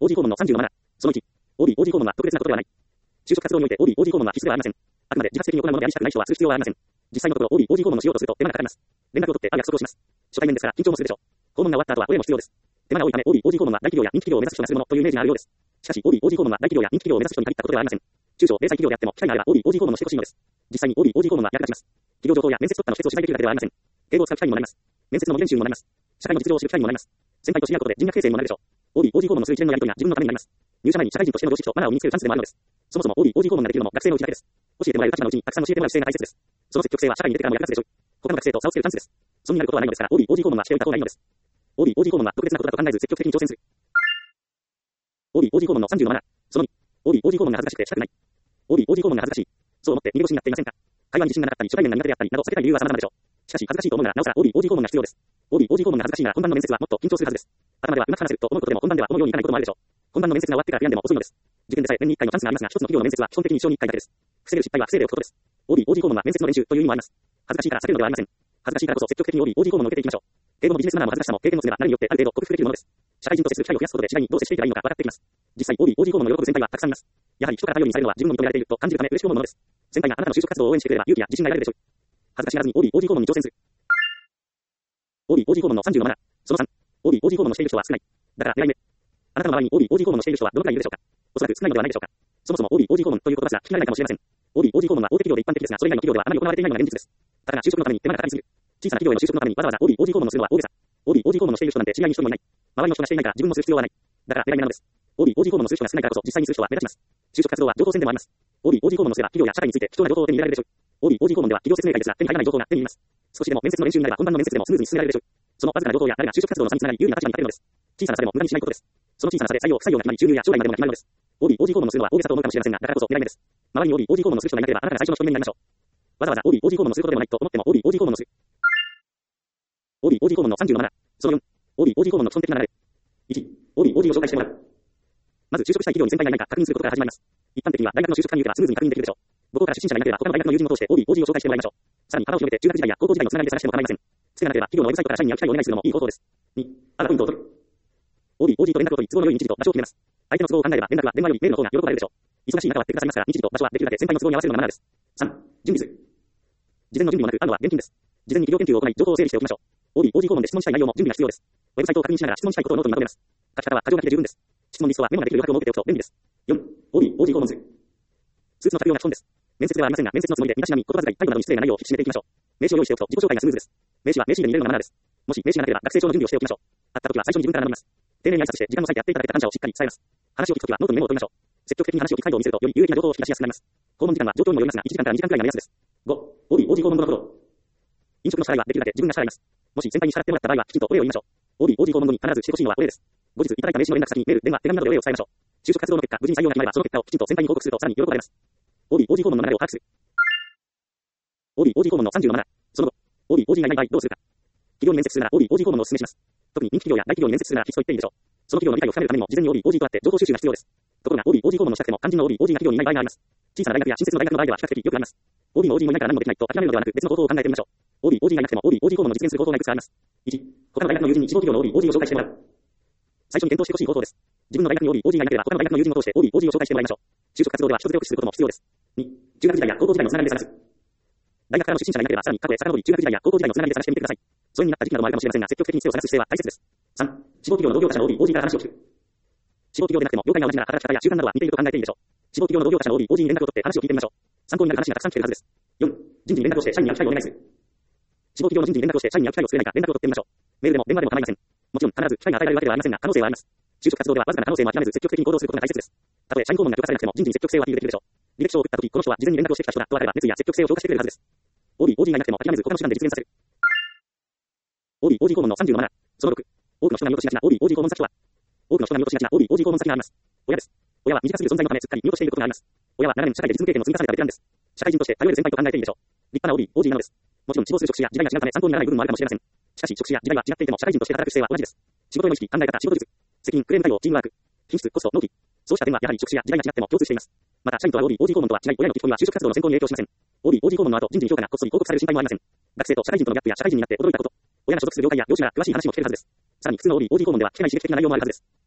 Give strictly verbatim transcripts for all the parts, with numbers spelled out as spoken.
オージー 訪問のさんじゅうのなな。そのいち、オーディー オージー 訪問は特別なことではない。就職活動において オーディー オージー 訪問は必須ではありません。あくまで自発的に行うものであり、したくない人はする必要はありません。実際のところ オーディー オージー 訪問をしようとすると手間がかかります。連絡を取って会う約束をします。初対面ですから緊張もするでしょう。訪問が終わった後はお礼も必要です。手間が多いため オーディー オージー 訪問は大企業や人気企業を目指す人がするものというイメージがあるようです。しかし オーディー オージー 訪問は大企業や人気企業を目指す人に限ったことではありません。中小零細企業であっても機会があれば オーディー オージー 訪問をしてほしいのです。実際に オーディー オージー 訪問は役立ちます。企業情報や面接特化の施設を取材できるだけではありません。敬語を使う機会にもなります。面接の文字練習にもなります。社会の実情を知る機会にもなります。先輩と知り合うことで人脈形成にもなるでしょう。オーディー オージー 訪問のする一連のやり取りが自分のためになります。入社前に社会人としての常識とマナーを身につけるチャンスでもあるのです。そもそも オーディー オージー 訪問ができるのも学生のうちだけです。教えてもらえる立場のうちにたくさん教えてもらう姿勢が大切です。その積極性は社会に出てからも役立つでしょう。他の学生と差をつけるチャンスです。損になることはないのですから オーディー オージー 訪問はしておいた方がいいのです。オーディー オージー 訪問は特別なことだと考えず積極的に挑戦する。オーディー オージー 訪問のさんじゅうのなな。そのに、オーディー オージー 訪問が恥ずかしくてしたくない。オーディー オージー 訪問が恥ずかしい。そう思って逃げ腰になっていませんか。会話に自信がなかったり、初対面が苦手であったりなど避けたい理由は様々でしょう。しかし恥ずかしいと思うならなおさら オーディー オージー 訪問が必要です。オーディー オージー 訪問が恥ずかしいなら本番の面接はもっと緊張するはずです。頭ではうまく話せると思うことでも本番ではこのようにいかないこともあるでしょう。本番の面接が終わってから悔やんでも遅いのです。受験でさえ年にいっかいのチャンスがありますが、一つの企業の面接は基本的に一生にいっかいだけです。防げる失敗は防いでおくことです。オーディー オージー 訪問は面接の練習という意味もあります。恥ずかしいから避けるのではありません。恥ずかしいからこそ積極的に オーディー オージー 訪問を受けていきましょう。英語のビジネスマナーも恥ずかしさも経験の積めば何によってある程度克服できるものです。社会人と接する機会を増やすことで次第にどう接していけばいいのか分かっていきます。実際 オーディー オージー 訪問の喜ぶ先輩はたくさんいます。やはり人から頼りにされるのは自分も認められていると感じるため嬉しく思うものです。先輩があなたの就職活動を応援してくれれば勇気や自信が得られるでしょう。恥ずかしがらずに オーディー オージー 訪問に挑戦する。オーディー オージー 訪問のさんじゅうのなな。そのさん、オーディー オージー 訪問のしている人は少ない。だから狙い目。あなたの周りに オーディー オージー 訪問のしている人はどのくらいいるでしょうか。おそらく少ないのではないでしょうか。そもそも オーディー オージー 訪問という言葉すら聞き慣れないかもしれません。オーディー オージー 訪問は大手企業で一般的ですが、それ以外の企業ではあまり行われていないのが現実です。ただが就職のために手間がかかりすぎる。小さな企業への就職のためにわざわざ オーディー オージー 訪問をするのは大げさ。オーディー オージー 訪問をしている人なんて知り合いに一人もいない。周りの人がしていないから自分もする必要はない。だから狙い目なのです。オーディー オージー 訪問をする人が少ないからこそ実際にする人は目立ちます。就職活動は情報戦でもあります。オーディー オージー 訪問のすれば企業や社会について貴重な情報を手に入れられるでしょう。オーディー オージー 訪問では企業説明会ですが手に入らない情報が手に入ります。少しでも面接の練習になれば本番の面接でもスムーズに進められるでしょう。そのわずかな情報や誰が就職活動の差につながり有利な立場に立てるのです。小さな差でも無駄にしないことです。その小さな差で採用不採用が決まり収入や将来までも決まるのです。オーディー オージー 訪問をするのは大げさと思うかもしれませんが、だからこそ狙い目です。周りに オーディー オージー 訪問をする人がいなければあなたが最初の一人目になりましょう。わざわざ オーディー オージー 訪問をすることでもないと思っても オーディー オージー 訪問をする。オーディー オージー 訪問のさんじゅうのなな。そのよん、オーディー オージー 訪問の基本的な流れ。いち、オーディー オージー を紹介してもらう。まず就職したい企業に先輩がいないか確認することから始まります。一般的には大学の就職勧誘ではスムーズに確認できるでしょう。母校から出身者がいなければ他の大学の友人を通して オーディー オージー を紹介してもらいましょう。さらに幅を広げて中学時代や高校時代のつながりで探しても構いません。つてがなければ企業のウェブサイトから社員に会う機会をお願いするのもいい方法です。に、あらポイントを取る。オーディー オージー と連絡を取り都合の良い日時と場所を決めます。相手の都合を考えれば連絡は電話よりメールの方が喜ばれるでしょう。忙しい中は手がかかりますから日時と場所はできるだけ先輩の都合に合わせるのがマナーです。さん、準備する。事前の準備もなくあるのは現金です。事前に企業研究を行い情報を整理しておきましょう。オーディー オージー 訪問で質問したい内容も準備が必要です。ウェブサイトを確認しながら質問したいことをノートにまとめます。書き方は箇条書きで十分です。質問リストはメモができる余白を設けておくと便利です。よん、オーディー オージー 訪問する。スーツの着用が基本です。面接ではありませんが、面接のつもりで身だしなみ、言葉遣い、態度などに失礼な内容を引き締めていきましょう。名刺を用意しておくと自己紹介がスムーズです。名刺は名刺入れに入れるのがマナーです。もし名刺がなければ学生証の準備をしておきましょう。あった時は最初に自分から名乗ります。丁寧に挨拶して時間を割いてやっていただけた感謝をしっかり伝えます。話を聞くときはノートにメモを取りましょう。積極的に話を聞く態度を見せるとより有益な情報を引き出しやすくなります。訪問時間は状況にもよりますがいちじかんからにじかんくらいが目安です。ご、オーディー オージー 訪問後のフォロー。飲食の支払いはできるだけ自分が支払います。もし先輩に支払ってもらった場合はきちんとお礼を言いましょう。オーディー オージー 訪問後に必ずしてほしいのはお礼です。後日いただいた名刺の連絡先にメール、電話、手紙などでお礼を伝えましょう。就職活動の結果、無事に採用が決まればその結果をきちんと先輩に報告するとさらに喜ばれます。オーディー オージー 訪問の流れを把握する。オーディー オージー 訪問のさんじゅうのなな。その後、オーディー オージー がいない場合どうするか。企業に面接するなら オーディー オージー 訪問をお勧めします。特に人気企業や大企業に面接するなら必須と言っていいでしょう。その企業の理解を深めるためにも事前に オーディー オージー とあって情報収集が必要です。ところが オーディー オージー 訪問のしたくても肝心の オーディー オージー が企業にいない場合があります。小さな大学や新設の大学の場合では比較的よくあります。オーディー の オージー もいないから何もできないと諦めるのではなく別の方法を考えてみましょう。オーディー オージー がいなくても オーディー オージー 訪問の実現する方法がいくつかあります。いち、他の大学の友人に志望企業の オーディー オージー を紹介してもらう。最初に検討してほしい方法です。自分の大学に オーディー オージー がいなければ他の大学の友人を通して オーディー オージー を紹介してもらいましょう。就職活動では人づてを期することも必要です。に、中学時代や高校時代のつながりで探す。大学からの出身者がいなければさらに過去へ遡り中学時代や高校時代のつながりで探してみてください。疎遠になった時期などもあるかもしれませんが積極的に人を探す姿勢は大切です。さん、志望企業の同業他社の オーディー オージー から話を聞く。志望企業でなくても業界が同じなら働き方や習慣などは似ていると考えていいでしょう。志望企業の同業他社の オーディー オージー に連絡を取って話を聞いてみましょう。参考になる話がたくさん聞けるはずです。よん、人事に連絡をして社員に会う機会をお願いする。志望企業の人事に連絡をして社員に会う機会を作れないか連絡を取ってみましょう。メールでも電話でも構いません。もちろん必ず機会が与えられるわけではありませんが可能性はあります。就職活動ではわずかな可能性も諦めず積極的に行動することが大切です。たとえ社員訪問が許可されなくても人事に積極性をアピールできるでしょう。履歴書を送った時この人は事前に連絡をしてきた人だと分かれば熱意や積極性を評価してくれるはずです。オーディー オージー がいなくても諦めず他の手段で実現させる。オーディー オージー 訪問のさんじゅうのなな。そのろく、多くの人が見落としがちな オーディー オージー 訪問先とは。多くの人が見落としがちな オーディー オージー 訪問先があります。親です。親は短すぎる存在のためすっかり見落としていることがあります。親は長年社会で実務経験の積み重ねたベテランです。社会人として頼れる先輩と考えていいでしょう。立派な オーディー オージー なのです。もちろん志望する職種や時代が違うため参考にならない部分もあるかもしれません。しかし職種や時代は違っていても社会人として働く姿勢は同じです。仕事への意識、考え方、仕事術、責任、クレーム対応、チームワーク、品質、コスト、納期。そうした点はやはり職種や時代が違っても共通しています。また社員とは オーディー オージー 訪問とは違い親への聞き込みは就職活動の選考に影響しません。オーディー オージー 訪問の後人事に評価がこっそり報告される心配もありません。学生と社会人とのギャップや社会人になって驚いたこと、親が所属する業界や業種が詳しい話も聞けるはずです。さらに普通の オーディー オージー 訪問では聞けない刺激的な内容もあるはずです。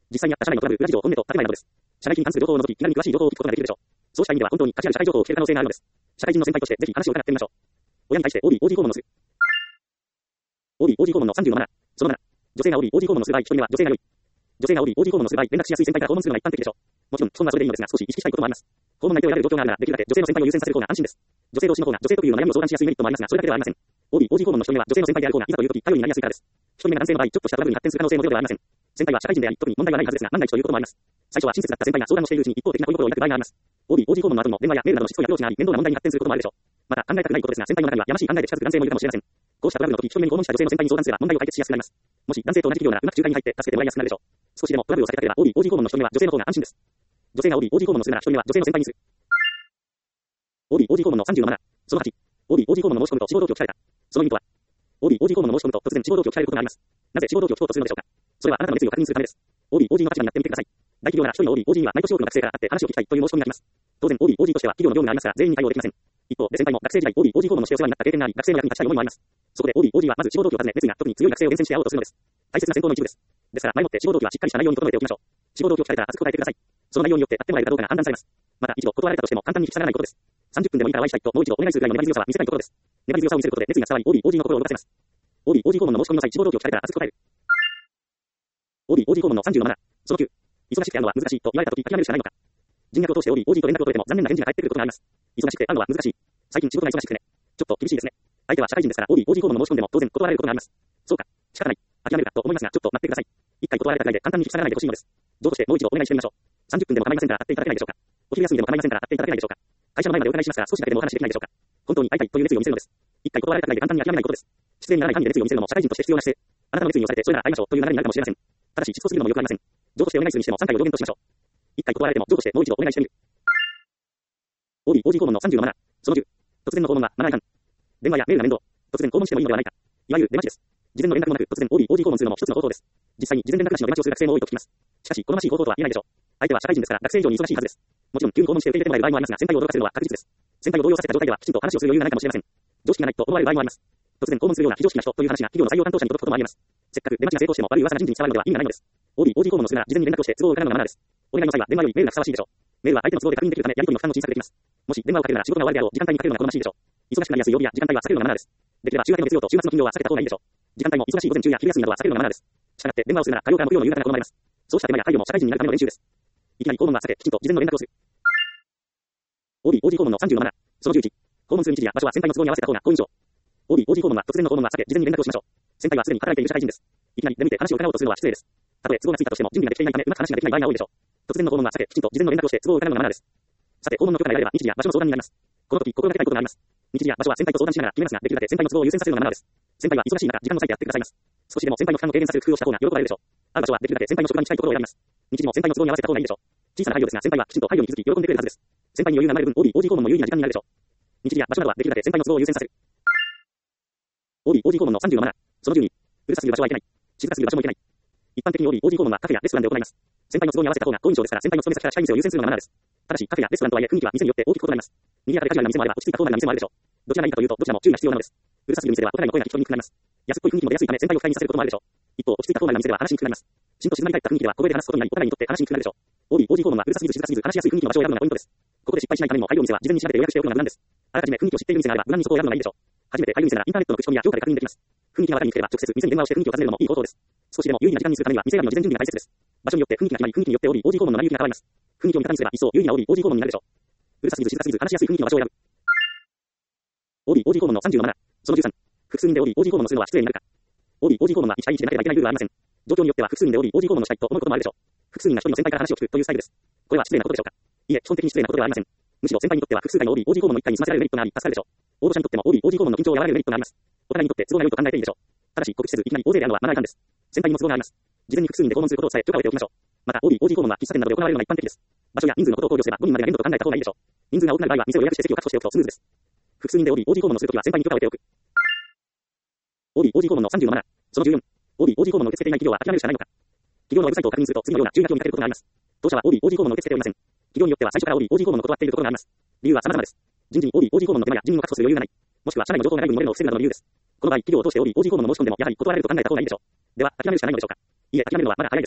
実際にあった社内のトラブル、裏事情、本音と建前などです。社内人に関する情報を除き、気軽に詳しい情報を聞くことができるでしょう。そうした意味では本当に価値ある社会情報を聞ける可能性があるのです。社会人の先輩としてぜひ話を伺ってみましょう。親に対して オーディー、オージー 訪問をする。オーディー、オージー 訪問のさんじゅうのマナー。そのなな。女性が オーディー、オージー 訪問をする場合、人には女性が良い。女性が オーディー、オージー 訪問をする場合、連絡しやすい先輩から訪問するのが一般的でしょう。もちろん、基本はそれでいいのですが、少し意識したいこともあります。訪問内定を選べる状況があるなら、できるだけ女性の先輩を優先させる方が安心です。女性同士の方が女性特有の悩みを相談しやすいメリットもありますが、それだけではありません。オーディー、オージー 訪問の人には女性の先輩である方がいざという時、頼りになりやすいからです。一人目が男性の場合、ちょっとしたトラブルに発展する可能性もゼロではありません。先輩は社会人であり、特に問題はないはずですが、万が一ということもあります。最初は親切だった先輩が相談をしているうちに一方的な恋心を抱く場合があります。オーディー、オージー 訪問の後にも電話やメールなどのしつこいアプローチがあり、面倒な問題に発展することもあるでしょう。また、考えたくないことですが、先輩の中にはやましい考えで近づく男性もいるかもしれません。こうしたトラブルの時、一人目に訪問した女性の先輩に相談すれば問題を解決しやすくなります。もし男性と同じ企業ならうまく仲介に入って助けてもらいやすくなるでしょう。少しでもトラブルを避けたければ オーディー、オージー 訪問の人には女性の方が安心です。女性が オーディー、オージー 訪問をするなら人には女性の先輩にする。オーディー、オージー 訪問のさんじゅうのマナー。そのはち。オーディー、オージー 訪問の申し込むと志望動機を聞かれた。その意味とは、オーディー、オージー 訪問の申し込むと突然志望動機を聞かれることがあります。なぜ志望動機を聞こうとするのでしょうか。それはあなたの熱意を確認するためです。オーディー、オージー の立場になってみてください。大企業なら一人の オーディー、オージー には毎年多くの学生から会って話を聞きたいという申し込みがあります。当然 オーディー、オージー としては企業の業務がありますが、全員に対応できません。一方で先輩も学生時代 オーディー、オージー 訪問のしてお世話になった経験があり、学生の役に立ちたい思いもあります。そこで オーディー、オージー はまず志望動機を尋ね、熱意が特に強い学生を厳選して会おうとするのです。大切な選考の一部です。ですから前もって志望動機はしっかりした内容に整えておきましょう。志望動機を聞かれたら熱く答えてください。その内容によって会ってもらえるかどうかが判断されます。また一度断られたとしても簡単に引き下がらないことです。さんじゅっぷんでもいいからお会いしたいともう一度お願いするぐらいの粘り強さは見せたいところです。粘り強さを見せることで熱意が伝わり オーディー、オージー の心を動かせます。オーディー、オージー 訪問の申し込みの際、志望動機を聞かれたら熱く答える。オーディー、オージー 訪問のさんじゅうのマナー。そのきゅう。忙しくて会うのは難しいと言われたとき諦めるしかないのか。人脈を通して オーディー、オージー と連絡を取れても残念な返事が返ってくることがあります。忙しくて会うのは難しい。最近仕事が忙しくてね。ちょっと厳しいですね。相手は社会人ですから オーディー、オージー 訪問の申し込んでも当然断られることがあります。そうか。仕方ない。諦めるかと思いますが、ちょっと待ってください。一回断られたぐらいで簡単に引き下がらないでほしいのです。どうとしてもう一度お願いしてみましょう。さんじゅっぷんでも構いませんから会っていただけないでしょうか。お昼休みでも構いませんから会っていただけないでしょうか。会社の前までお伺いしますが少しだけでもお話できないでしょうか。本当に会いたいという熱意を見せるのです。一回断られたぐらいで簡単に諦めないことです。失礼にならない範囲で熱意を見せるのも社会人として必要な姿勢。あなたの熱意に寄せてそれなら会いましょうという流れになるかもしれません。ただし、しつこすぎるのも良くありません。上としてお願いするにしてもさんかいを上限としましょう。いっかい断られても上としてもう一度お願いしてみる。オーディー、オージー 訪問のさんじゅうのマナー。そのじゅう。突然の訪問はマナー違反。電話やメールが面倒。突然訪問してもいいのではないか。いわゆる出待ちです。事前の連絡もなく突然 オーディー、オージー 訪問するのも一つの方法です。実際に事前連絡なしの出待ちをする学生も多いと聞きます。しかし、好ましい方法とは言えないでしょう。相手は社会人ですから学生以上に忙しいはずです。もちろん急に訪問して受け入れてもらえる場合もありますが、先輩を驚かせるのは確実です。先輩を動揺させた状態ではきちんと話をする余裕がないかもしれません。常識がないと思われる場合もあります。突然訪問するような非常識な人という話が企業の採用担当者に届くこともあります。せっかく出待ちが成功しても悪い噂が人事に伝わるのでは意味がないのです。オーディー、オージー 訪問のするなら事前に連絡をして都合を伺うのがマナーです。お願いの際は電話よりメールがふさわしいでしょう。メールは相手の都合で確認できるためやり取りの負担を小さくできます。もし電話をかけるなら仕事が終わりであろう時間帯にかけるのが好ましいでしょう。忙しくなりやすい曜日や時間帯は避けるのがマナーです。できれば週明けの月曜と週末の金曜は避けた方がいいでしょう。時間帯も忙しい午前中や昼休みなどは避けるのがマナーです。したがって電話をするなら火曜から木曜の夕方が好まれます。そうした電話や配慮も社会人になるための練習です。いきなり訪問は避け、きちんと事前の連絡をする。オーディー、オージー 訪問のさんじゅうのマナー。そのじゅういち。訪問する日時や場所は先輩の都合に合わせた方が好印象。オーディー、オージー 訪問は突然の訪問は避け、事前に連絡をしましょう。先輩はすでに働いている社会人です。いきなり出向いて話を伺おうとするのは失礼です。たとえ都合がついたとしても準備ができていないためうまく話ができない場合が多いでしょう。突然の訪問は避け、きちんと事前の連絡をして都合を伺うのがマナーです。さて、訪問の許可が得られれば日時や場所の相談になります。この時心がけたいことがあります。日時や場所は先輩と相談しながら決めますが、できるだけ先輩の都合を優先させるのがマナーです。先輩は忙しい中、時間を割いてやってくださいます。少しでも先輩の負担を軽減させる工夫をした方が喜ばれるでしょう。会う場所はできるだけ先輩の職場に近いところを選びます。日時も先輩の都合に合わせた方がいいでしょう。小さな配慮ですが、先輩はきちんと配慮に気づき喜んでくれるはずです。先輩に余裕が生まれる分、オーディー、オージー 訪問も有意義な時間になるでしょう。日時や場所などはできるだけ先輩の都合を優先させる。オーディー、オージー 訪問のさんじゅうのマナー。そのじゅうに。うるさすぎる場所はいけない。静かすぎる場所もいけない。一般的に オーディー、オージー 訪問はカフェやレストランで行います。先輩の都合に合わせた方が好印象ですから、先輩の勤め先から近い店を優先するのがマナーです。ただし、カフェやレストランとはいえ雰囲気は店によって大きく異なります。賑やかでカジュアルな店もあれば落ち着いたフォーマルな店もあるでしょう。どちらがいいかというと、どちらも注意が必要なのです。うるさすぎる店ではお互いの声が聞き取りにくくなります。安っぽい雰囲気も出やすいため先輩を不快にさせることもあるでしょう。一方、落ち着いたフォーマルな店では話しにくくなります。しんと静まり返った雰囲気では小声で話すことになり、お互いにとって話しにくくなるでしょう。オーディー、オージー 訪問はうるさすぎず静かすぎず話しやすい雰囲気の場所を選ぶのがポイントです。ここで失敗しないためにも配慮店は事前に調べて予約しておくのが無難です。あらかじめ雰囲気を知っている店があれば無難にそこを選ぶのがいいでしょう。初めて配慮店ならインターネットの口コミや評価で確認できます。雰囲気が分かりにくければ直接店に電話をして雰囲気を尋ねるのもいい方法です。少しでも有意義な時間にするためには店選びの事前準備が大切です。場所によって雰囲気が決まり、雰囲気によって オーディー、オージー 訪問の成り行きが変わります。雰囲気を味方にすれば一層有意義な オーディー、オージー 訪問になるでしょう。うるさすぎず静かすぎず話しやすい雰囲気の場所を選ぶ。オーディー、オージー 訪問のさんじゅうのマナー。そのじゅうさん。複数人で オーディー、オージー 訪問をするのは失礼になるか。オーディー、オージー 訪問はいち対いちでなければいけないルールはありません。状況によっては複数人で オーディー、オージー 訪問をしたいと思うこともあるでしょう。複数人が一人の先輩から話を聞くというスタイルです。これは失礼なことでしょうか。いえ、基本的に失礼なことではありません。むしろ先輩にとっては複数回の オーディー、オージー 訪問のいっかいに済ませられるメリットがあり、助かるでしょう。応募者にとっても オーディー、オージー 訪問の緊張を和らげるメリットがあります。お互いにとって都合が良いと考えていいでしょう。ただし、告知せずいきなり大勢で会うのはマナー違反です。先輩にも都合があります。事前に複数人で訪問することをさえ許可を得ておきましょう。また、オーディー、オージー 訪問は喫茶店などで行われるのが一般的です。場所や人数のことを考慮すればごにんまでが限度と考えた方がいいでしょう。人数が多くなる場合は店を予約して席を確保しておくとスムーズです。複数人で オーディー、オージー 訪問をするときは先輩に許可を得ておく。オーディー、オージー 訪問のさんじゅうのマナー。そのじゅうよん。オーディー、オージー 訪問の受け付けていない企業は諦めるしかないのか。企業のウェブサイトを確認すると次のような注意書きを見かけることがあります。当社は オーディー、オージー 訪問の受け付けておりません。企業によっては最初から オーディー、オージー 訪問の断っているところがあります。理由は様々です。人事に オーディー、オージー 訪問の手間や人員を確保する余裕がない。もしくは社内の情報が外部に漏れるのを防ぐなどの理由です。この場合、企業を通して オーディー、オージー 訪問の申し込んでもやはり断られると考えた方がいいでしょう。では、諦めるしかないのでしょうか。いえ、諦めるのはまだ早いです。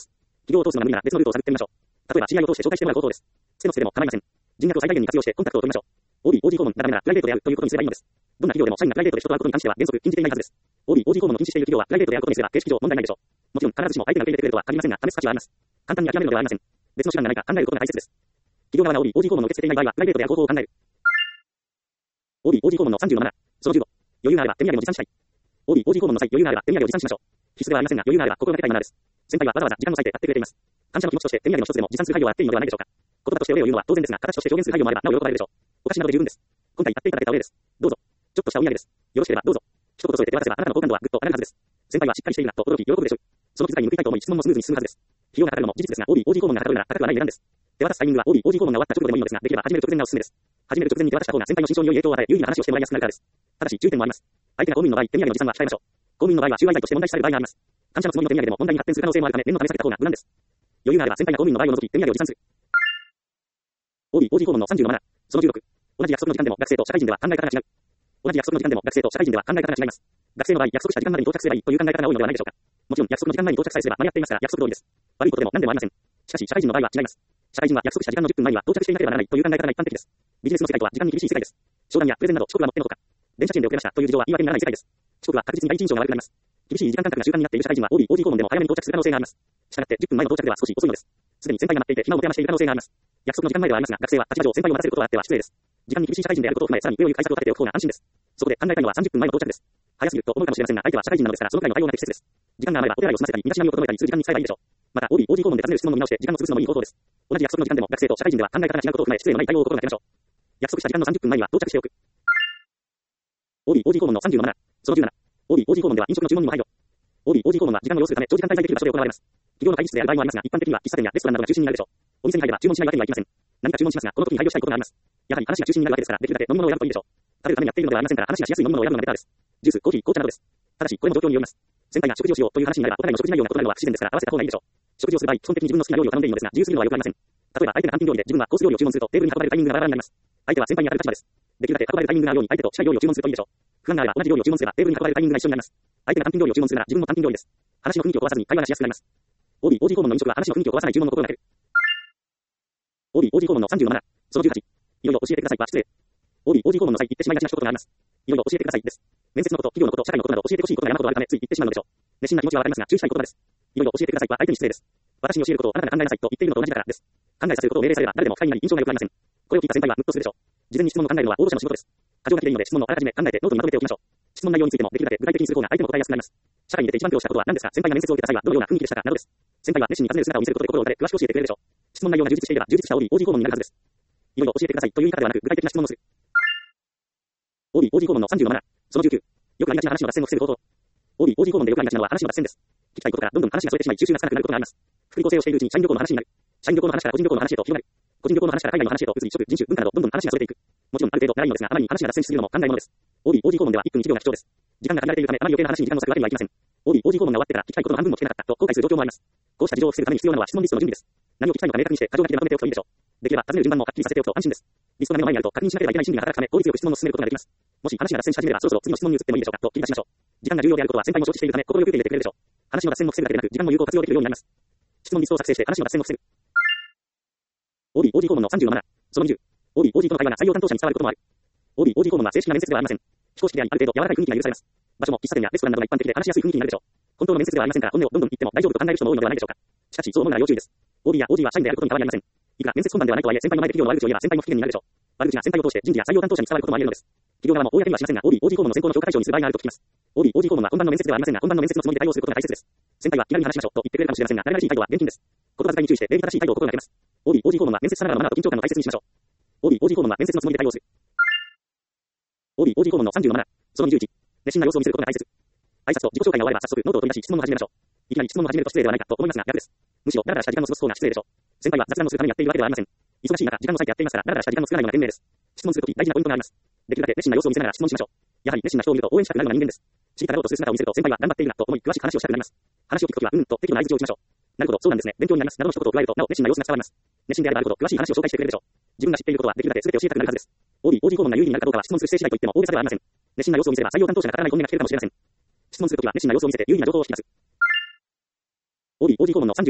企業を通すのが無理なら別のルートを探ってみましょう。例えば知り合いを通して紹介してもらう方法です。つてのつてでも構いません。人脈を最大限に活用してコンタクトを取りましょう。オーディー、オージー 訪問がダメならプライベートで会うということにすればいいのです。どんな企業でも社員がプライベートで人と会うことに関しては原則禁じていないはずです。オーディー、オージー 訪問の禁止している企業はプライベートで会うことにすれば形式上問題ないでしょう。もちろん必ずしも相手が受け入れてくれるとは限りませんが、試す価値はあります。簡単に諦めるのではありません。別の手段がないか考えることが大切です。企業側が オーディー、オージー 訪問の受け付けていない場合はプライベートで会う方法を考える。オーディー、オージー 訪問のさんじゅうのなな、そのじゅうご、余裕があれば手土産も持参したい。オーディー、オージー 訪問の際、余裕があれば手土産を持参しましょう。必須ではありませんが、余裕があれば心がけたいものです。先輩はわざわざ時間を割いてやってくれています。感謝の気持ちとして手土産の一つでも持参する配慮はあっていいのではないでしょうか。言葉としてお礼を言うのは当然ですが、形として表現する配慮もあればなお喜ばれるでしょう。お菓子などで十分です。今回やっていただけたお礼です。どうぞ。ちょっとしたお土産です。よろしければどうぞ。一言添えて手渡せばあなたの好感度はぐっと上がるはずです。先輩はしっかりしているなと驚き喜ぶでしょう。その気遣いに報いたいと思い質問もスムーズに進むはずです。費用がかかるのも事実ですが、オーディー、オージー 訪問がかかるなら高くはない値段です。手渡すタイミングは オーディー、オージー 訪問が終わった直後でもいいのですが、できれば始める直前がおすすめです。始める直前に手渡した方が先輩の心象に良い影響を与え、有意な話をしてもらいやすくなるからです。ただし注意点もあります。相手が公務員の場合、手土産の持参は控えましょう。公務員の場合は収賄罪として問題視される場合があります。感謝のつもりの手土産でも問題に発展する可能性もあるため、念のため避けた方が無難です。余裕があれば先輩が公務員の場合を除き手土産を持参する。オーディー、オージー 訪問のさんじゅうのなな、そのじゅうろく、同じ約束の時間でも学生と社会人では考え方が違う。同じ約束の時間でも学生と社会人では考え方が違います。学生の場合、約束した時間までに到着すればいいという考え方が多いのではないでしょうか。もちろん約束の時間前に到着さえすれば間に合っていますから約束通りです。悪いことでも何でもありません。しかし社会人の場合は違います。社会人は約束した時間のじゅっぷんまえには到着していなければならないという考え方が一般的です。ビジネスの世界とは時間に厳しい世界です。商談やプレゼンなど遅刻はもってのほか。電車賃で遅れましたという事情は言い訳にならない世界です。遅刻は確実に第一印象が悪くなります。厳しい時間感覚が習慣になっている社会人は オーディー、オージー 訪問でも早めに到着する可能性があります。したがってじゅっぷんまえの到着では少し遅いのです。すでに先輩が待っていて暇を持て余している可能性があります。約束の時間前ではありますが、学生は立場上先輩を待たせることはあっては失礼です。時間に厳しい社会人であることを踏まえ、さらに上を行く対策を立てておく方が安心です。そこで考えたいのはさんじゅっぷんまえの到着です。早すぎると思うかもしれませんが、相手は社会人なのですから、そのくらいの対応が適切です。時間が余ればお手洗いを済ませたり、身だしなみを整えたりする時間に使えばいいでしょう。また、オーディー、オージー 訪問で尋ねる質問の見直して時間を潰すのもいい方法です。同じ約束の時間でも学生と社会人では考え方が違うことを踏まえ、失礼のない対応を心がけましょう。約束した時間のさんじゅっぷんまえには到着しておく。オーディー、オージー 訪問のさんじゅうのなな、そのじゅうなな、オーディー、オージー 訪問では飲食の注文にも配慮。オーディー、オージー 訪問は時間を要するため長時間滞在できる場所で行われます。企業の会議室である場合もありますが、一般的には喫茶店やレストランなどが中心になるでしょう。お店に入れば注文しないわけにはいきません。何か注文しますが、この時に配慮したいことがあります。やはり話が中心になるわけですから、できるだけ飲み物を選ぶといいでしょう。食べるためにやっているのではありませんから、話がしやすい飲み物を選ぶのがベターです。ジュース、コーヒー、紅茶などです。ただし、これも状況によります。先輩が食事をしようという話になれば、お互いの食事内容が異なるのは不自然ですから合わせた方がいいでしょう。食事をする場合、基本的に自分の好きな料理を頼んでいいのですが、自由すぎるのは良くありません。例えば相手が単品料理で自分はコース料理を注文するとテーブルに運ばれるタイミングがバラバラになります。相手は先輩に当たる立場です。できるだけ運ばれるタイミングが合うように相手と近い料理を注文するといいでしょう。不安があれば同じ料理を注文すればテーブルに運ばれるタイミングが一緒になります。相手が単品料理を注文するなら自分も単品料理です。話の雰囲気を壊さずに会話がしやすくなります。オーディー、オージー 訪問の飲食は話の雰囲気を壊さない注文の心がける。オーディー、オージー 訪問のさんじゅうのなな、そのじゅうはち、いろいろ教えてくださいは失礼。オーディー、オージー 訪問の際言ってしまいがちな一言があります。いろいろ教えてくださいです。面接のこと、企業のこと、社会のことなど教えてほしいことが山ほどあるためつい言ってしまうのでしょう。熱心な気持ちはわかりますが注意したい言葉です。いろいろ教えてくださいは相手に失礼です。私に教えることをあなたが考えなさいと言っているのと同じだからです。考えさせることを命令されれば誰でも不快になり印象が良くありません。これを聞いた先輩はムッとするでしょう。事前に質問を考えるのは応募者の仕事です。過剰書きでいいので質問をあらかじめ考えてノートにまとめておきましょう。質問内容についてもできるだけ具体的にする方が相手も答えやすくなります。社会に出て一番苦労したことは何ですか。先輩が面接を受けた際はどのような雰囲気でしたかなどです。先輩は熱心に尋ねる姿を見せることで心を打たれ詳しく教えてくれるでしょう。質問内容が充実していれば充実した オーディー、オージー 訪問になるはずです。いろいろ教えてくださいという言い方ではなく具体的な質問をする。オーディー、オージー 訪問のさんじゅうのなな、そのじゅうきゅう、よくありがちな話の脱線を防ぐ方法。オーディー、オージー 訪問でよくありがちなのは話の脱線です。聞きたいことからどんどん話が添えてしまい収集がつかなくなることがあります。福利厚生をしているうちに社員旅行の話になる。社員旅行の話から個人旅行の話へと広がる。個人旅行の話から海外の話へと物理、食、人種、文化などどんどん話が添えていく。もちろんある程度長いのですが、あまりに話が脱線しすぎるのも考えものです。オーディー、オージー 訪問ではいっぷんいちびょうが貴重です。時間が限られているため、あまり余計な話に時間を割くわけにはいきません。オーディー、オージー 訪問が終わってから聞きたいことの半分も聞けなかったと後悔する状況もあります。こうした事情を防ぐために必要なのは質問リストの準備です。何を聞きたいのか明確にして過剰書きでまとめておくといいでしょう。できれば尋ねる順番もはっきりさせておくと安心です。リストが目の前にあると確認しなければいけない心理が働くため効率よく質問を進めることができます。もし話が脱線し始めればそろそろ次の質問に移ってもいいでしょうかと切り出しましょう。時間が重要であることは先輩も承知しているため心よく受け入れてくれるでしょう。話の脱線も防ぐだけでなく時間も有効活用できるようになります。質問リストを作成して話の脱線を防ぐ。オーディー、オージー 訪問のさんじゅうのなな、そのにじゅう、オーディー、オージー との会話が採用担当者に伝わることもある。オーディー、オージー 訪問は正式な面接ではありません。非公式でありある程度柔らかい雰囲気が許されます。場所も喫茶店やレストランなどが一般的で話しやすい雰囲気になるでしょう。本当の面接ではありませんから本音をどんどん言っても大丈夫と考える人も多いのではないでしょうか。しかしそう思うなら要注意です。オーディー や オージー は社員であることに変わりありません。いくら面接本番ではないとはいえ先輩の前で企業の悪口を言えば先輩も不機嫌になるでしょう。悪口が先輩を通して人事や採用担当者に伝わることもあり得るのです。企業側も公にはしませんが オーディー、オージー 訪問の選考の評価対象にする場合があると聞きます。オーディー、オージー 訪問は本番の面接ではありませんが本番の面接のつもりで対応することが大切です。先輩は気軽に話しましょうと言ってくれるかもしれませんが、彼らしい態度は厳禁です。言葉遣いに注意して礼儀正しい態度を心がけます。オーディー、オージー 訪問は面接さながらのマナーと緊張感を大切にしましょう。オーディー、オージー 訪問は面接のつもりで対応する。オーディー、オージー 訪問のさんじゅうのなな、そのにじゅういち、熱心な様子を見せることが大切。挨拶と自己紹介が終われば早速ノートを取り出し質問を始めましょう。いきなり質問を始めると失礼ではないかと思いますが逆です。むしろダラダラした時間を過ごす方が失礼でしょう。先輩は雑談をするためにやっているわけではありません。忙しい中、時間を割いてやっていますからダラダラした時間を作らないのが賢明です。質問するとき大事なポイントがあります。できるだけ熱心な様子を見せながら質問しましょう。やはり熱心な人を見ると応援したくなるのが人間です。知りたがろうとする姿を見せると先輩は頑張っているなと思い詳しく話をしたくなります。話を聞くときはうんと適度な相槌を打ちましょう。なるほど、そうなんですね。勉強になります。などの一言を加えるとなお熱心な様子が伝わります。熱心であればあるほど詳しい話を紹介してくれるでしょう。自分が知っていることはできるだけ全て教えたくなるはずです。オーディー、オージー 訪問が有意義になるかどうかは質問する姿勢次第と言っても大げさではありません。熱心な様子を見せれば採用担当者が語らない本音が聞けるかもしれません。質問するときは熱心な様子を見せて有意義な情報を引き出す。オーディー、オージー 訪問のさんじゅうのなな、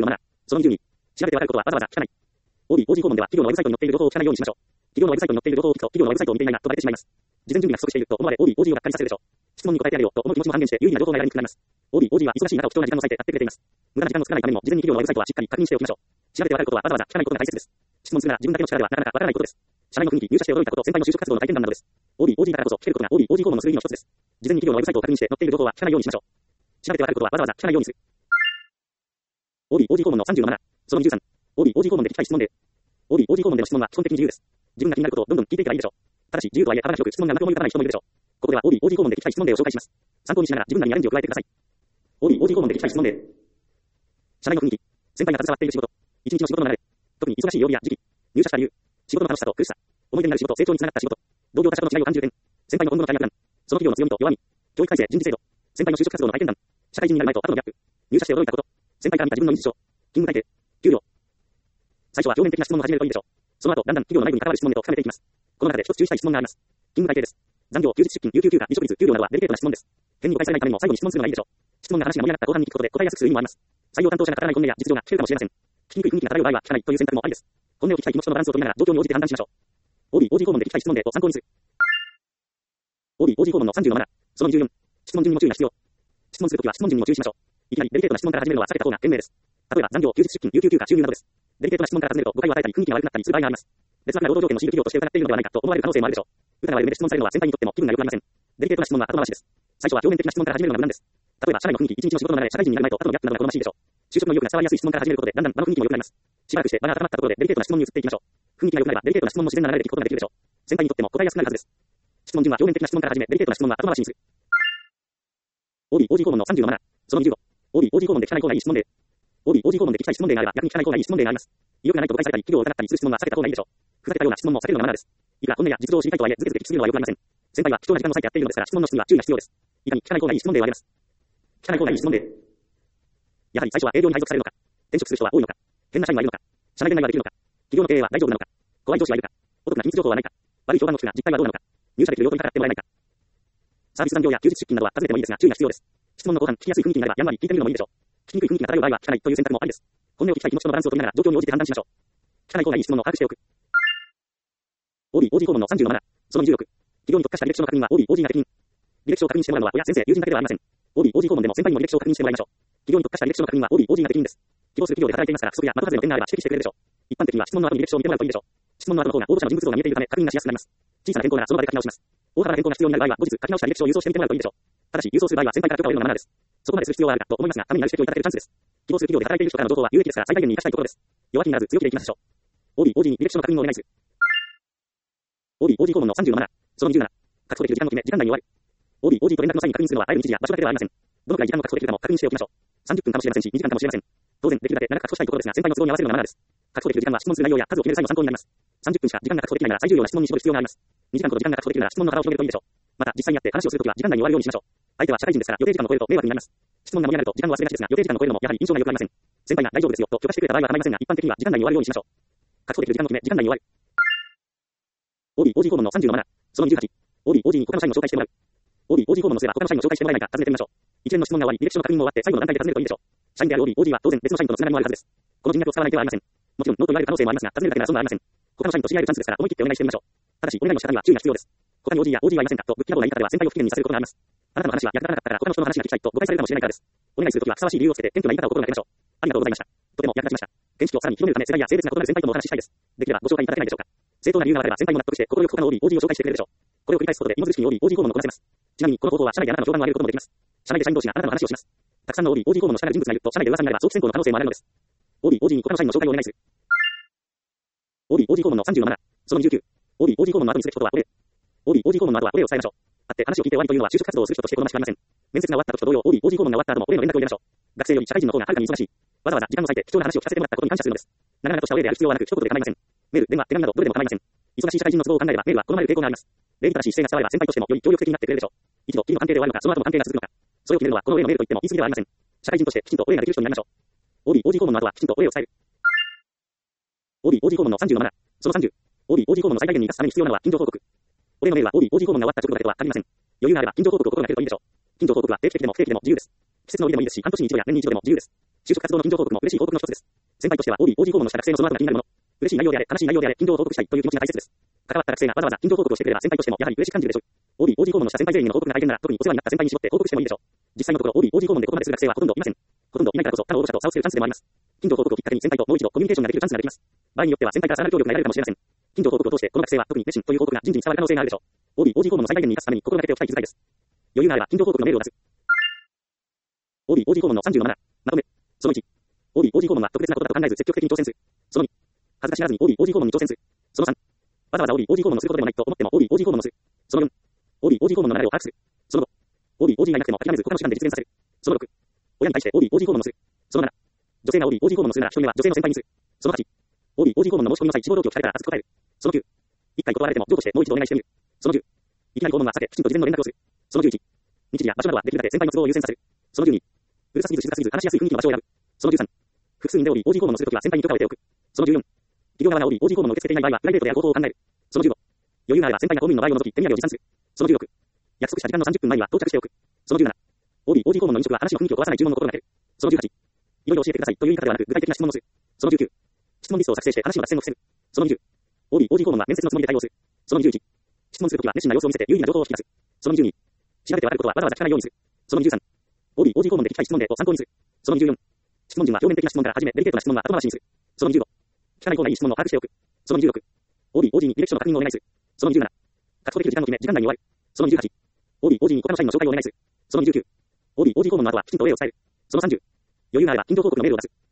そのにじゅうに、調べてわかることはわざわざ聞かない。オーディー、オージー 訪問では企業のウェブサイトに載っている情報を聞かないようにしましょう。企業のウェブサイトに載っている情報を聞くと、企業のウェブサイトを見ていないなとバレてしまいます。事前準備が不足していると思われ、オーディー、オージー をがっかりさせるでしょう。質問に答えてやれよと思う気持ちも半減して有意義な情報が得られにくくなります。オーディー、オージー は忙しい中を貴重な時間を割いてやってくれています。無駄な時間を作らないためにも、事前に企業のウェブサイトはしっかり確認しておきましょう。調べてわかることはわざわざ聞かないことが大切です。質問するなら自分だけの力ではなかなかわからないことです。社内の雰囲気、入社して驚いたこと、先輩の就職活動の体験談などです。オーディー、オージー だからこそ聞けることが オーディー、オージー 訪問のする意味の一つです。事前に企業のウェブサイトを確認して載っている情報は聞かないようにしましょう。調べてわかることはわざわざ聞かないようにする。オーディー、オージー 訪問のさんじゅうのマナー。そのにじゅうさん。オーディー、オージー 訪問で聞きたい質問で。オーディー、オージー 訪問での質問は基本的に自由です。自分が気になることをどんどん聞いていけばいいでしょう。ただし、自由とはいえ幅が広く質問がなく思い浮かばない人もいるでしょう。ここでは オーディー、オージー 訪問で聞きたい質問例を紹介します。参考にしながら自分なりにアレンジを加えてください。オーディー、オージー 訪問で聞きたい質問例。社内の雰囲気。先輩が携わっている仕事。一日の仕事の流れ。特に忙しい曜日や時期。入社した理由。仕事の楽しさと苦しさ。思い出になる仕事、成長につながった仕事。同業他社との違いを感じる点。先輩の今後のキャリアプラン。その企業の強みと弱み。教育改正、人事制度。先輩の就職活動の体験談。社会人になる前と後のギャップ。入社して驚いたこと。先輩から見た自分の日常。勤務体系。給料。最初は表面的な質問を始めるといいでしょう。その後、だんだん企業の内部に関わる質問へと深めていきます。この中で一つ注意したい質問があります。勤務体系です。残業、休日出勤、有給休暇、離職率、給料などはデリケートな質問です。変に誤解されないためにも最後に質問するのがいいでしょう。質問が話が盛り上がった後半に聞くことで答えやすくする意味もあります。採用担当者が語らない本音や実情が聞けるかもしれません。聞きにくい雰囲気が漂う場合は聞かないという選択もありです。本音を聞きたい気持ちとのバランスを取りながら状況に応じて判断しましょう。オーディー、オージー 訪問で聞きたい質問例を参考にする。オーディー、オージー 訪問のさんじゅうのマナー。そのにじゅうよん。質問順にも注意が必要。質問するときは質問順にも注意しましょう。いきなりデリケートな質問から始めるのは避けた方が賢明です。例えば残業、休日出勤、有給休暇、収入などです。デリケートな質問から始めると誤解を与えたり雰囲気が悪くなったりする場合があります。劣悪な労働条件の強いる企業として疑っているのではないかと思われる可能性もあるでしょう。疑われる目で質問されるのは先輩にとっても気分が良くなりません。デリケートな質問は後回しです。最初は表面的な質問から始めるのが無難です。例えば社内の雰囲気、一日の仕事の流れ、社会人になる前と後のギャップなどが好ましいでしょう。就職の意欲が伝わりやすい質問から始めることでだんだん場の雰囲気も良くなります。しばらくして場が温まったところでデリケートな質問に移っていきましょう。雰囲気が良くなればデリケートな質問も自然な流れで聞くことができるでしょう。先輩にとっても答えやすくなるはずです。質問順は表面的な質問から始め、デリケートな質問は後回しにする。オーディー、オージー 訪問のさんじゅうのマナー。そのにじゅうご。オーディー、オージー 訪問で聞かない方がいい質問例。オーディー、オージー 訪問で聞きたい質問例があれば逆に聞かない方がいい質問例があります。意欲がないと誤解されたり、企業を疑ったりする質問は避けた方がいいでしょう。ふざけたような質問も避けるのがマナーです。いくら本音や実情を知りたいとはいえ、ずけずけ聞きすぎるのは良くありません。先輩は貴重な時間を割いてやっているのですから、質問の質には注意が必要です。いかに聞かない方がいい質問例を挙げます。聞かない方がいい質問例。やはり最初は営業に配属されるのか。転職する人は多いのか。変な社員はいるのか。社内恋愛はできるのか。企業の経営は大丈夫なのか。怖い上司はいるか。お得な秘密情報はないか。悪い評判の聞くが実態はどうなのか。入社できる用途にかかってもらえないか。サービス残業や休日出勤などは尋ねてもいいですが注意が必要です。質問の後半、聞きやすい雰囲気になればやんわり聞いてみるのもいいでしょう。聞きにくい雰囲気が漂う場合は聞かないという選択もありです。本音を聞きたい気持ちとのバランスを取りながら状況に応じて判断しましょう。聞かない方がいい質問を把握しておく。オーディー、オージー 訪問のさんじゅうのマナー。そのにじゅうろく。企業に特化した履歴書の確認は オーディー、オージー が適任。履歴書を確認してもらうのは親、先生、友人だけではありません。オーディー、オージー 訪問でも先輩にも履歴書を確認してもらいましょう。企業に特化した履歴書の確認は オーディー、オージー が適任です。希望する企業で働いていますから不足や的外れの点があれば指摘してくれるでしょう。一般的には質問の後に履歴書を見てもらうといいでしょう。質問の後の方が応募者の人物像が見えているため確認がしやすくなります。小さな変更ならその場で書き直します。大幅な変更が必要になる場合は後日書き直した履歴書を郵送してみてもらうといいでしょう。ただし郵送する場合は先輩から許可を得るのがマナーです。そこまでする必要はあるかと思いますが、ためになる指摘をいただけるチャンスです。希望する企業で働いている人からの情報は有益ですから最大限に活かしたいところです。弱気にならず強気でいきましょう。オーディー、オージー に履歴書の確認をお願いする。オーディー、オージー 訪問のさんじゅうのマナー。そのにじゅうなな。確保できる時間を決め、時間内に終わる。オーディー、オージー と連絡の際に確認するのはあえる日時や場所だけではありません。どのくらい時間を確保できるかも確認しておきましょう。さんじゅっぷんかもしれませんし、にじかんかもしれません。当然、できるだけ長く確保したいところですが、先輩の都合に合わせるのがマナーです。確保できる時間は質問する内容や数を決める際の参考になります。さんじゅっぷんしか時間が確保できないなら最重要な質問に絞る必要があります。にじかんほど時間が確保できるなら質問の幅を広げるといいでしょう。また、実際にやって話をするときは時間内に終わるようにしましょう。相手は社会人ですから予定時間を超えると迷惑になります。質問が盛り上がると時間を忘れがちですが、予定時間を超えるのもやはり印象が良くなりません。先輩が大丈夫ですよと許可してくれた場合は構いませんが、一般的には時間内に終わるようにしましょう。確保できる時間を決め、時間内に終わる。オーディー、オージー 訪問のさんじゅうのマナー。そのにじゅうはち。オーディー、オージー に他の社員を紹介してもらう。オーディー、オージー 訪問のすれば他の社員を紹介してもらえないか尋ねてみましょう。一連の質問が終わり、履歴書の確認も終わって最後の段階で尋ねるといいでしょう。社員である オーディー、オージー は当然別の社員とのつながりもあるはずです。この人脈を使わない手はありません。もちろんノーと言われる可能性もありますが、尋ねるだけなら損はありません。他の社員と知り合えるチャンスですから思い切ってお願いしてみましょう。ただし、お願いの仕方には注意が必要です。他に オージー や オージー はいませんかとぶっきらぼうな言い方では先輩を不機嫌にさせることがあります。あなたの話は役立たなかったから他の人の話が聞きたいと誤解されるかもしれないからです。お願いするときはふさわしい理由をつけて謙虚な言い方を心がけましょう。ありがとうございました。とても役立ちました。見識をさらに広めるため世代や性別が異なる先輩ともお話ししたいです。できればご紹介いただけないでしょうか。正当な理由があれば先輩も納得して快く他の オーディー、オージー を紹介してくれるでしょう。これを繰り返すことで芋づる式に オーディー、オージー 訪問をこなせます。ちなみにこの方法は社内であなたの評判を上げることもできます。社内で社員同士があなたの話をします。たくさんの オーディー、オージー 訪問の下なる人物がいると社内で噂になれば早期選考の可能性もあるのです。オーディー、オージー に他の社員の紹介をお願いする。オーディー、オージー 訪問のさんじゅうのマナー。そのにじゅうきゅう。オーディー、オージー 訪問の後にすべきことはお礼。オーディー、オージー 訪問の後はお礼を伝えましょう。会って話を聞いて終わりというのは就職活動をする人として好ましくありません。面接が終わった時と同様、オーディー、オージー 訪問が終わった後もお礼の連絡を入れましょう。学生より社会人の方がはるかに忙しい。わざわざ時間を割いて貴重な話を聞かせてもらったことに感謝するのです。長々としたお礼である必要はなく一言で構いません。メール、電話、手紙などどれでも構いません。忙しい社会人の都合を考えればメールは好まれる傾向があります。礼儀正しい姿勢が伝われば先輩としてもより協力的になってくれるでしょう。一度、君の関係で終わるのか、その後も関係が続くのか。それを決めるのはこのお礼のメールと言っても言い過ぎではありません。社会人としてきちんとお礼ができる人になりましょう。オーディー、オージー 訪問の後はきちんとお礼を伝える。オーディー、オージー 訪問のさんじゅうのマナー。そのさんじゅう。オーディー、オージー 訪問の最大限に生かすために必要なのは近所報告。お礼のメールは オーディー、オージー 訪問が終わった直後だけとは限りません。余裕があれば近所報告を心がけるといいでしょう。近所報告は定期的でも不定期でも自由です。季節の折でもいいですし、半年に一度や年に一度でも自由です。就職活動の近所報告も嬉しい報告の一つです。 先輩としては オービー、オージー 訪問のした学生のその後が気になるもの。嬉しい内容であれ、悲しい内容であれ、近況を報告したいという気持ちが大切です。関わった学生がわざわざ近況報告をしてくれれば先輩としてもやはり嬉しく感じるでしょう。オービー、オージー 訪問のした先輩全員の報告が大変なら、特にお世話になった先輩に絞って報告してもいいでしょう。実際のところ オービー、オージー 訪問でここまでする学生はほとんどいません。ほとんどいないからこそ他の応募者と差をつけるチャンスでもあります。近況報告をきっかけに先輩ともう一度コミュニケーションができるチャンスができます。場合によっては先輩からさらなる協力が得られるかもしれません。近況報告を通してこの学生は特に熱心という報告が人事に伝わる可能性があるでしょう。オービー、オージー 訪問の最大限に生かすために心がけておきたい気遣いです。余裕があれば近況報告のメールを出す。オービー、オージー 訪問のさんじゅうのマナー。まとめ。そのいち。オービー、オージー 訪問は特別なことだと考えず積極的に挑戦する。そのに。恥ずかしがらずに オービー、オージー 訪問に挑戦する。そのさん。わざわざ オービー、オージー 訪問のすることでもないと思っても オービー、オージー 訪問をする。そのよん。オービー、オージー 訪問の流れを把握する。そのご。オービー、オージー がいなくても諦めず他の手段で実現させる。そのろく。親に対して オービー、オージー 訪問をする。そのなな。女性が オービー、オージー 訪問をするならひとりめは女性の先輩にする。そのはち。オービー、オージー 訪問の申し込みの際、志望動機を聞かれたら熱く答える。そのきゅう。一回断られても譲渡してもう一度お願いしてみる。そのじゅう。いきなり訪問は避け、きちんと事前の連絡をする。そのじゅういち。日時や場所などはできるだけ先輩の都合を優先させる。そのじゅうに。うるさすぎず静かすぎず話しやすい雰囲気の場所を選ぶ。そのじゅうさん。複数人で オービー、オージー 訪問をするときは先輩に許可を得ておく。そのじゅうよん。企業側が オービー、オージー 訪問を受け付けていない場合はプライベートである方法を考える。そのじゅうご。余裕があれば先輩が公務員の場合を除き手土産を持参する。そのじゅうろく。約束した時間のさんじゅっぷんまえには到着しておく。そのじゅうなな。オービー、オージー 訪問の飲食は話の雰囲気を壊さない注文を心がける。そのじゅうはち。いろいろ教えてくださいという言い方ではなく具体的な質問をする。そのじゅうきゅう。質問リストを作成して話の脱線を防ぐ。そのにじゅう。オービー、オージー 訪問は面接のつもりで対応する。そのにじゅういち。質問するときは熱心な様子を見せて有意な情報を引き出す。そのにじゅうに。調べてわかることはわざわざ聞かないようにする。そのにじゅうさん。オービー、オージー 訪問で聞きたい質問例を参考にする。そのにじゅうよん。質問順は表面的な質問から始め、デリケートな質問は後回しにする。そのにじゅうご。聞かない方がいい質問を把握しておく。そのにじゅうろく。オービー、オージー にディレクションの確認をお願いする。そのにじゅうなな。確保できる時間を決め、時間内に終わる。そのにじゅうはち。オービー、オージー に他の社員の紹介をお願いする。そのにじゅうきゅう。オービー、オージー 訪問の後はきちんとお礼を伝える。そのさんじゅう。余裕があれば近況報告のメールを出す。